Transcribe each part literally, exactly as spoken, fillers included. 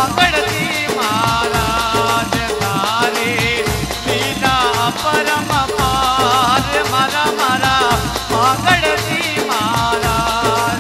मांगड़ती महाराज तारे लीला परम पार मारा मारा मांगड़ती महाराज।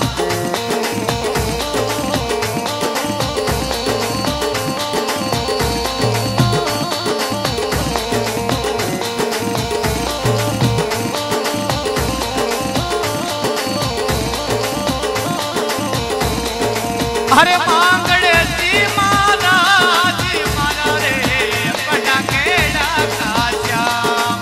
अरे मांगड़ती महाराज मारा रे बड़ा केड़ा का श्याम।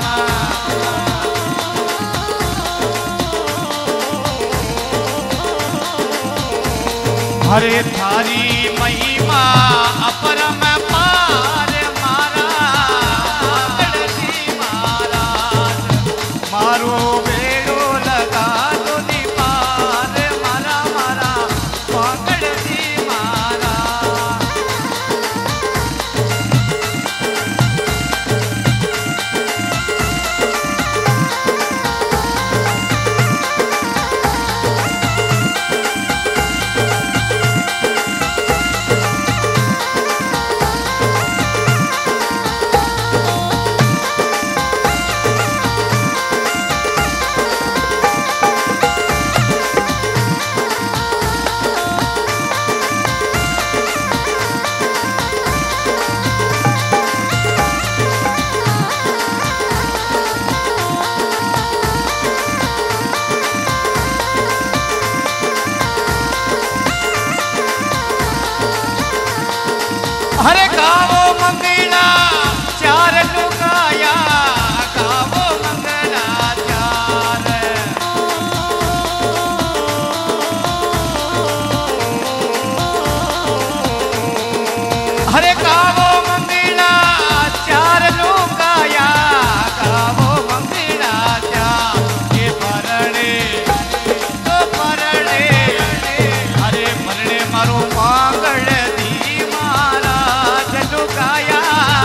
अरे थारी महिमा अपरम पार मारा मांगड़ती महाराज मारो बेड़ो लगा दो दीपार मारा मारा मांगड़ती महाराज। अरे गावो मंगला चार लुगाया गावो मंगला चार। अरे गावो मंगला चार लुगाया गावो मंगला चार। ये परणे तो परणे अरे परणे मारो मांगड़ती महाराज लुगाया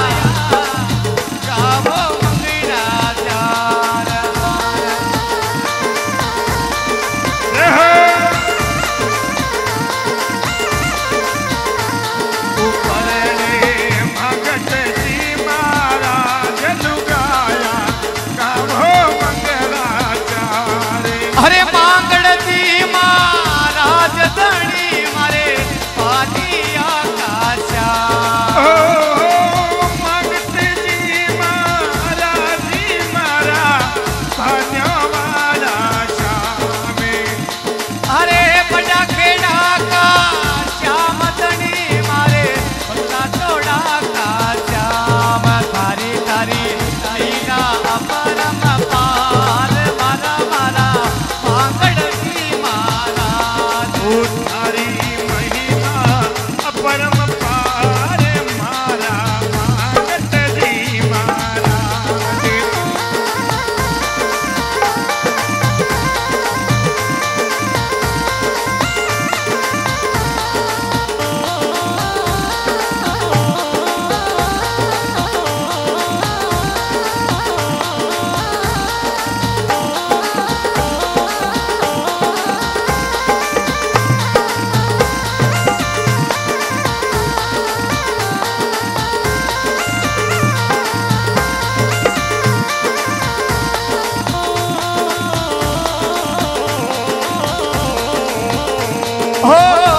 गावो मंगला चार। परणे मांगड़ती महाराज लुगाया गावो मंगला चार। अरे मांगड़ती महाराज धनी मारे पानिया का श्याम। मंगते जी महाराज जी मारा भान्यवाला श्यामे। अरे बड़ा खेड़ा का श्याम धनी मारे बड़ा तोड़ा का श्याम। थारी थारी लीला अपरम पार मारा मारा मांगड़ती महाराज। थारी महिमा अपरम पार मारा मांगड़ती महाराज। हो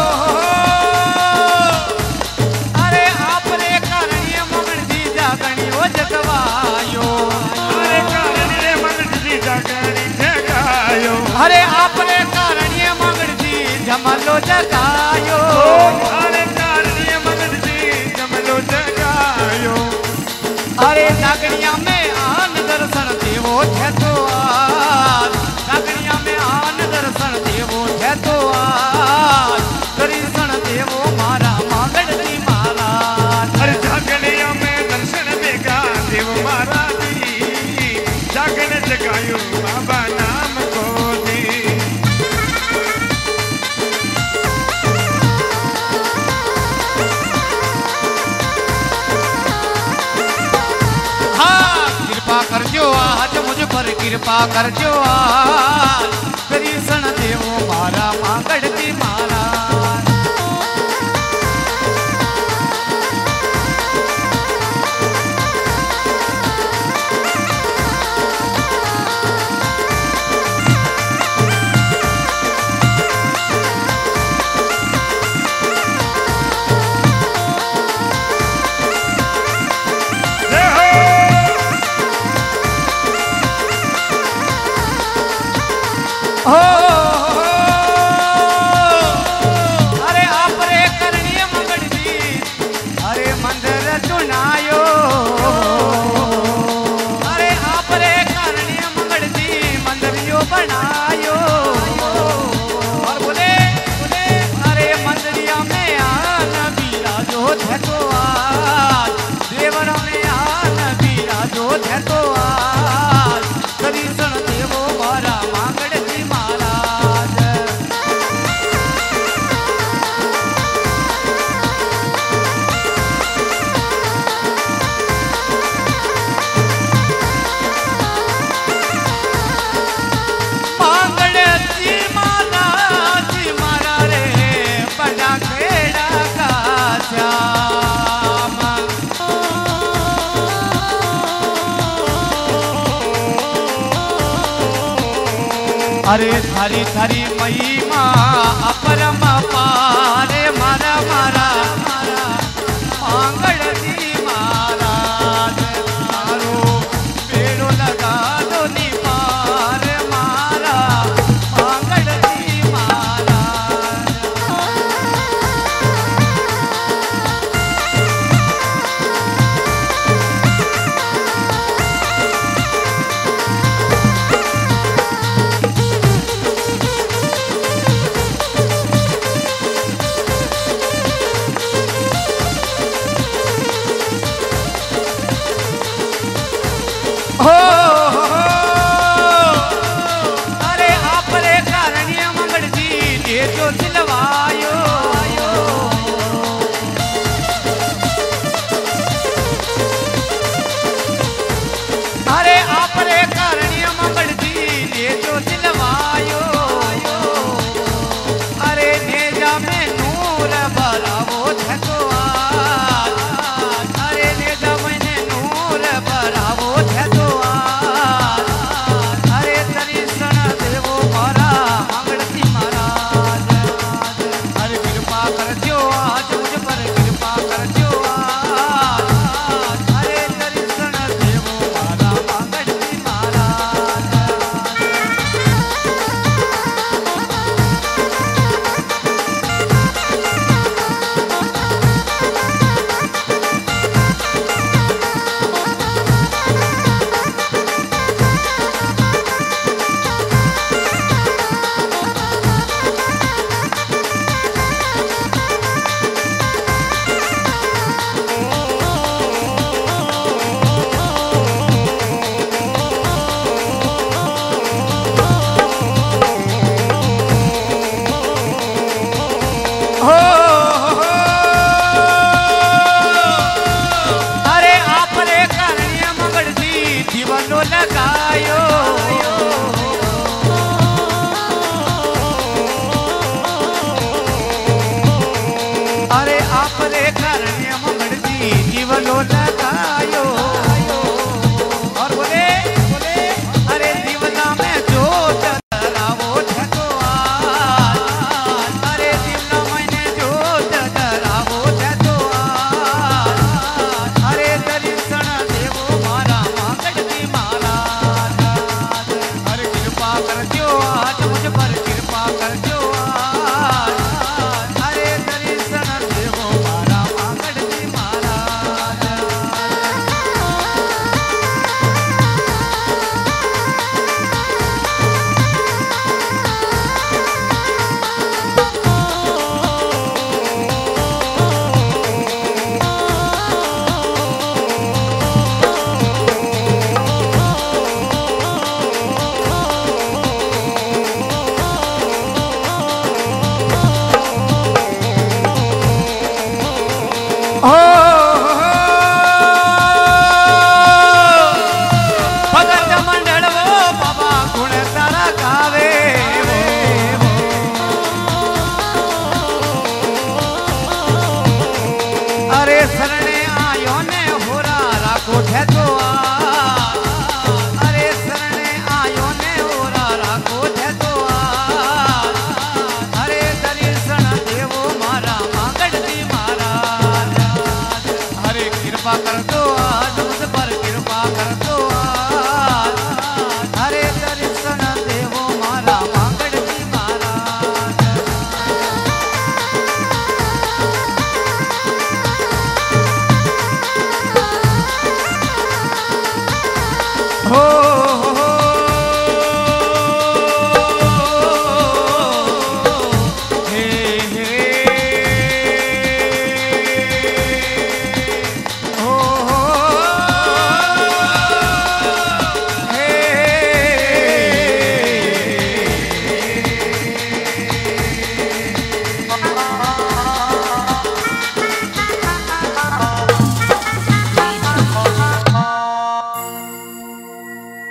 अरे आपरे करणी मंगड़ी जागणी ओ जगवायो। अरे करणे मंगड़ी जागणी जगायो। अरे आपरे करणी मंगड़ी जमलो जगायो। अरे करणे मंगड़ी जमलो जगायो। अरे जागणिया में आन दर्शन देवो थे तो आज। जागणिया में आन दर्शन देवो थे तो आज। दर्शन देवो मारा मांगड़ती महाराज। अरे जागणिया में दर्शन देगा देव महाराज जी। जागण जगायो बाबा नाम को दी। करजो आज मुझ पर कृपा करजो आज। दर्शन देवो मारा मांगड़ती महाराज। तो आज देवरा में आन बिराजो है तो आज करीसन देवो मारा मांगड़ जी महाराज। मांगड़ जी महाराज मारा रे बड़ा खेड़ा का श्याम। अरे थारी थारी महिमा अपरम पारे मारा मारा मारा मांगड़ जी महाराज मारो पेड़ो लगा दो नी पार मारा मांगड़ जी महाराज। हो हो, हो। अरे आप रे कारणिया मंगड़ जी दे जो सिलवायो। अरे आप रे कारणिया मंगड़ जी दे जो सिलवायो। अरे नेजा में नूर भरावो छको आज। अरे नेजा में नूर भरावो छको आज। अरे दर्शन देवो मारा मंगड़ती महाराज। अरे कृपा करजो आज मुझ पर कृपा करजो आज। अरे दर्शन देवो मारा मंगड़ती महाराज। हो हो, अरे आप रे कारणिया मंगड़ जी जीवनो लगायो। अरे आप रे कारणिया मंगड़ जी जीवनो लगायो। और बोले बोले अरे जीवना में जोत धरावो छको आज। अरे जीवना मैंने जोत धरावो छको आज। अरे दर्शन देवो मारा मांगड़ जी महाराज। अरे कृपा करजो आज मुझ पर कृपा करजो आज। अरे दर्शन देवो मारा मांगड़ जी महाराज। हो हो, भगत मंडल वो बाबा गुण तारा गावे वो। अरे शरणे आयो ने होरा राखो थे तो आज। अरे शरणे आयो ने होरा राखो थे तो आज। अरे दर्शन देवो मारा मांगड़ जी महाराज।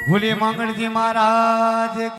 भोले मंगल जी महाराज